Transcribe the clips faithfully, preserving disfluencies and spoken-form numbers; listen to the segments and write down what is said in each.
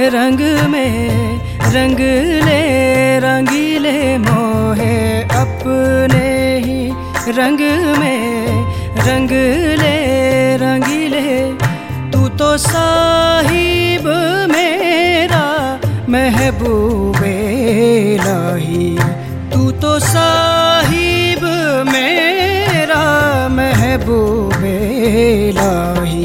रंग में रंग ले रंगीले मोहे अपने ही रंग में रंग ले रंगीले। तू तो साहिब मेरा महबूबे इलाही, तू तो साहिब मेरा महबूबे इलाही।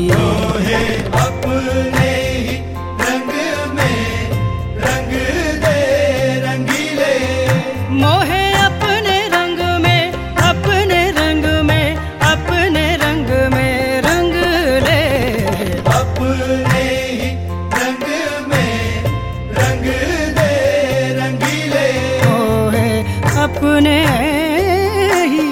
अपने ही रंग में रंग दे रंगीले, मोहे अपने रंग में अपने रंग में अपने रंग में रंग ले। अपने ही रंग में रंग दे रंगीले, मोहे अपने ही।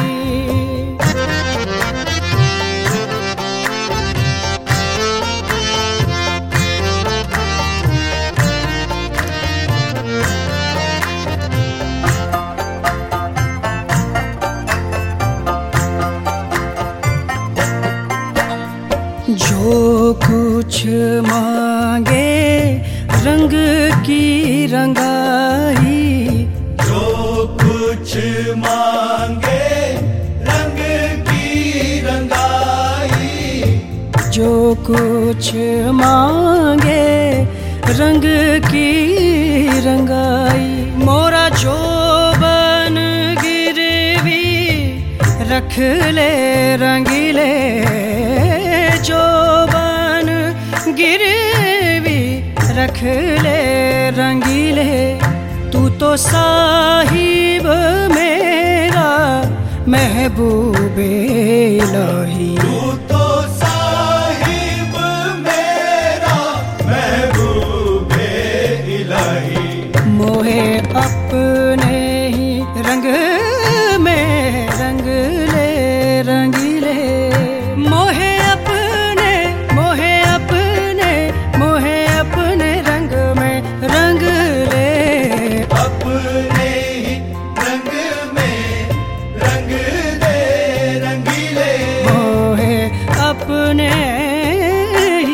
जो कुछ मांगे रंग की रंगाई, जो कुछ मांगे रंग की रंगाई, जो कुछ मांगे रंग की रंगाई। मोरा जो बन गिरवी रख ले रंगीले, जो बन गिरवी रख ले रंगीले। तू तो साहिब मेरा महबूबे इलाही, तू तो साहिब मेरा महबूबे इलाही। मोहे अपने ही रंग में रंग ले रंगीले, मोहे अपने मोहे अपने मोहे अपने रंग में रंग ले। अपने ही रंग में रंग दे रंगीले, मोहे अपने ही।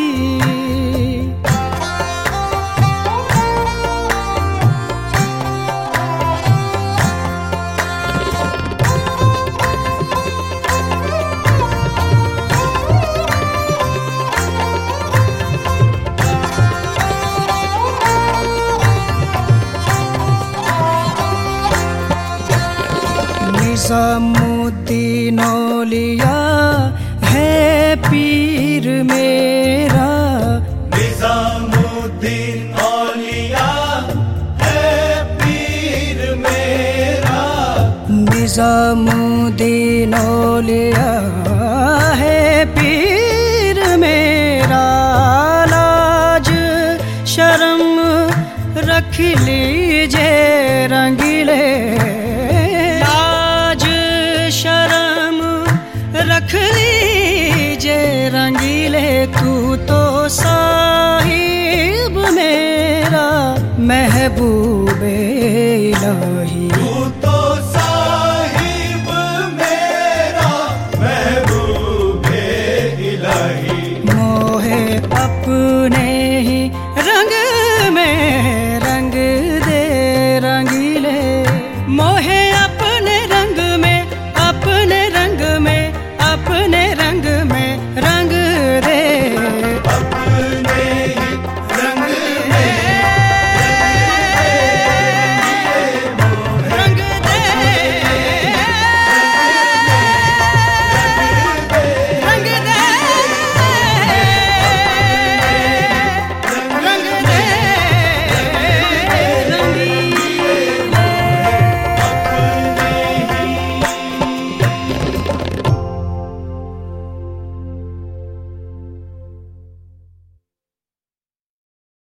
निज़ामुद्दीन औलिया है पीर मेरा, निज़ामुद्दीन औलिया है पीर मेरा। निज़ामुद्दीन औलिया है पीर मेरा। लाज शर्म रख लीजिए रंगीले, शर्म रख लीजिए रंगीले। तू तो साहिब मेरा महबूबे इलाही,